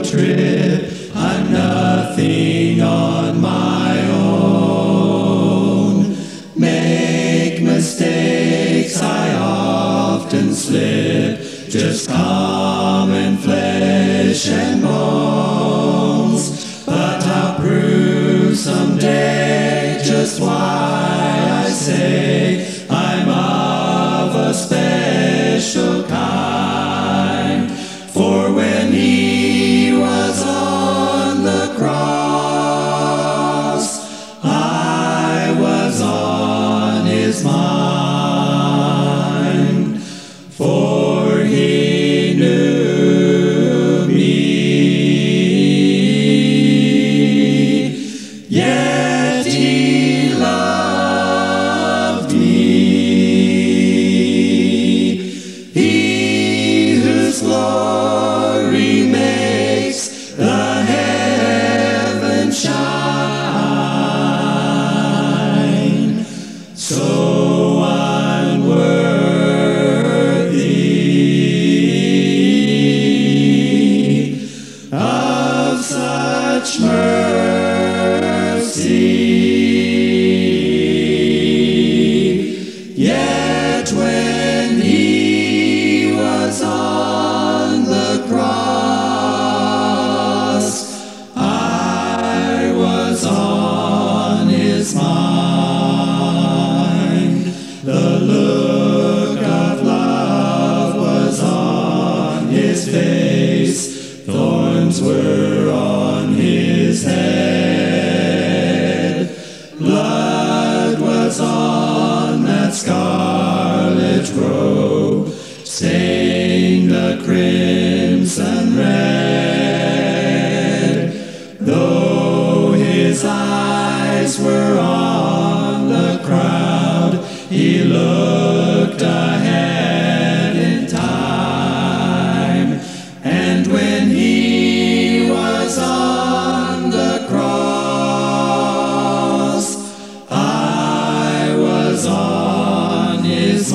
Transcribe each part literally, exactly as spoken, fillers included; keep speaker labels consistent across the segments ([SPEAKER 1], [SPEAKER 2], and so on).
[SPEAKER 1] road trip. I'm nothing on my own. Make mistakes, I often slip, just common flesh and bones. But I'll prove someday just why I say I'm of a special kind. For when he was on the cross, I was on his mind. For he knew me, yet he loved me. He whose glory makes the heavens shine, so unworthy of such mercy. Yet when he was on the cross, I was on his mind. The look of love was on his face, thorns were on his head, blood was on that scarlet robe, stained the crimson red. Though his eyes were on the crowd, he looked ahead in time. And when he was on the cross, I was on his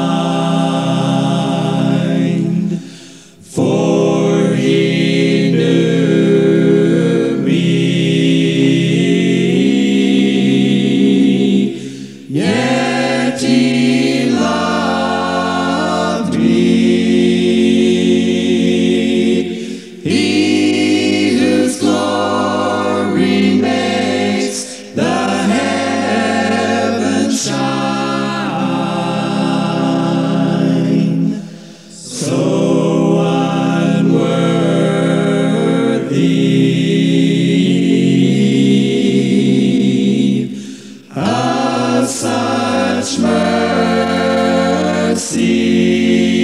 [SPEAKER 1] mind. For he knew me, yet he loved me. He whose glory makes the heavens shine, so unworthy of such mercy.